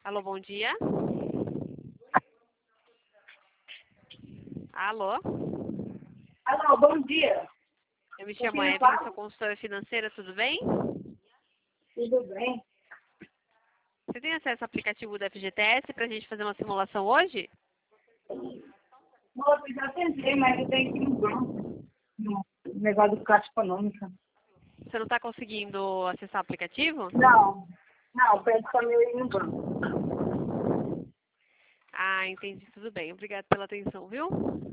Alô, bom dia. Alô? Alô, bom dia. Eu me chamo Evelyn, sou consultora financeira, tudo bem? Tudo bem? Você tem acesso ao aplicativo do FGTS para a gente fazer uma simulação hoje? Moça, eu já tentei, mas eu tenho que ir no banco. No negócio do Caixa Econômica. Você não está conseguindo acessar o aplicativo? Não, pede para eu ir no banco. Ah, entendi, tudo bem. Obrigada pela atenção, viu?